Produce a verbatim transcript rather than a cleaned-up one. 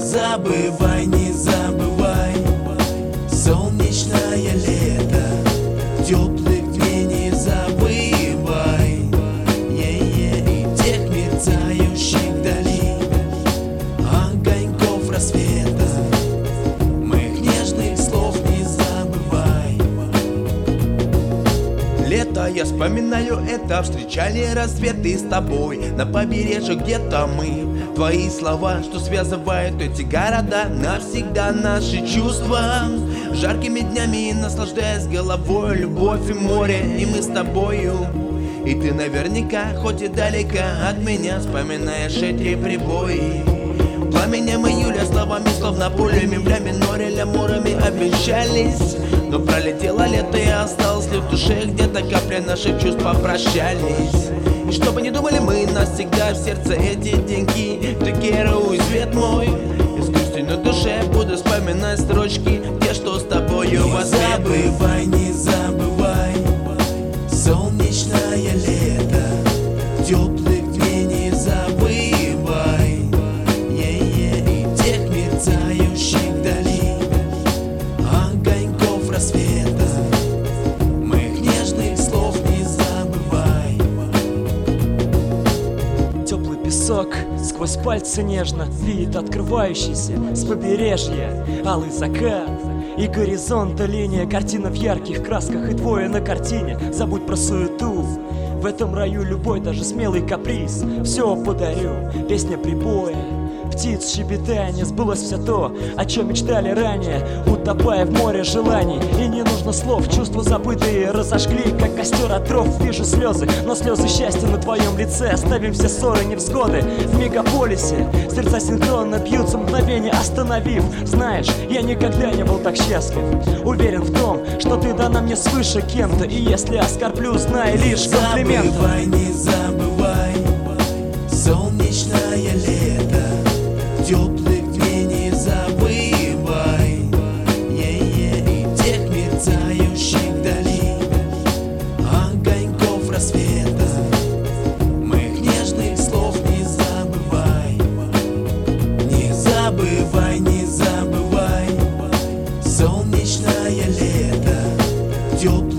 забывай, не забывай солнечное лето, теплых дней не забывай, е-е, и тех мерцающих вдали огоньков рассвета, моих нежных слов не забывай. Лето, я вспоминаю это, встречали рассветы с тобой на побережье где-то мы. Твои слова, что связывают эти города, навсегда наши чувства. Жаркими днями наслаждаясь головой, любовь и море, и мы с тобою. И ты наверняка, хоть и далеко от меня, вспоминаешь эти прибои. Пламенем июля, словами, словно пулями, в ля миноре, лямурами обещались. Но пролетело лето и осталось ли в душе где-то капля наших чувств, попрощались. И что бы ни думали мы, навсегда в сердце эти деньги. Ты керуй, свет мой, и с грустью на душе буду вспоминать строчки, те, что с тобою в ответ. Не забывай, не забывай солнечное лето, теплых дней не забывай, е-е, и тех мерцающих вдали огоньков рассвета, моих нежных слов не забывай. Теплый песок сквозь пальцы нежно видит открывающийся с побережья алый закат и горизонта линия, картина в ярких красках, и двое на картине. Забудь про суету, в этом раю любой, даже смелый каприз, все подарю. Песня прибоя, птиц щебетания, сбылось все то, о чем мечтали ранее, утопая в море желаний. И не нужно слов, чувства забытые разожгли, как костер от дров. Вижу слезы, но слезы счастья на твоем лице. Оставим все ссоры, невзгоды в мегаполисе. Сердца синхронно бьются, мгновение остановив. Знаешь, я никогда не был так счастлив. Уверен в том, что ты дана мне свыше кем-то, и если оскорблю, знай лишь комплимент. Не забывай, не забывай солнечное лето, теплых дней не забывай, е-е, и тех мерцающих вдали огоньков рассвета, моих нежных слов не забывай. Не забывай, не забывай солнечное лето, теплых